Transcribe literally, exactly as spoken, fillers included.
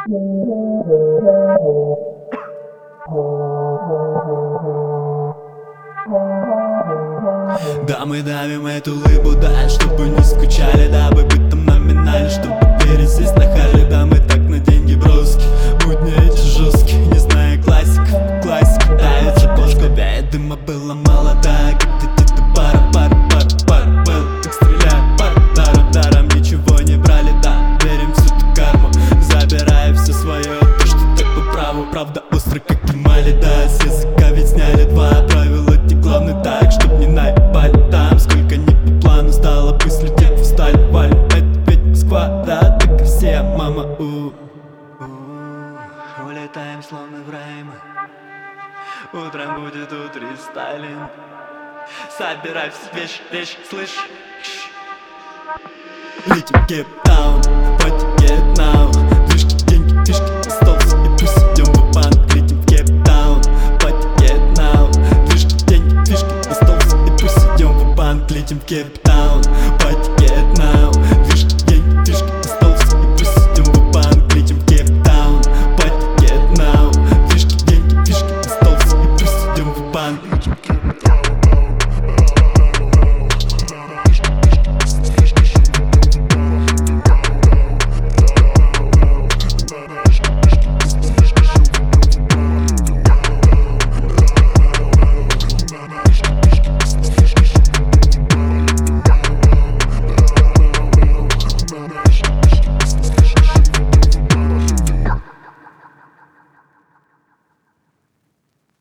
Да, мы давим эту лыбу, да, чтобы не скучали, дабы быть там номинально, чтобы пересесть на Харли. Да, мы так на деньги броски, будни эти жесткие, не зная классиков. Классика давится по шкобе, дыма было мало, да, как-то где-то пара, пара, пара, пара был, так стреляют, пара, даром, даром ничего не брали, да, верим в всю ту карму, забирая все свое, то, что так по праву, правда остро, как эмали, да, с языка ведь сняли два правила, те главное так, чтоб не наебали там, сколько не по плану стало, пусть летит в сталь, валим, это ведь Москва, да, так и все, мама, у, у улетаем словно в рай мы, утром будет утрестайлинг, собирай все вещи, вещи, слышь, летим в Кейптаун, в пати get now, движки, деньги, фишки, остался и пусть идем в банк, летим в Кейптаун, в пати get now, движки, деньги, фишки, остался и пусть идем в банк, летим в Кейптаун.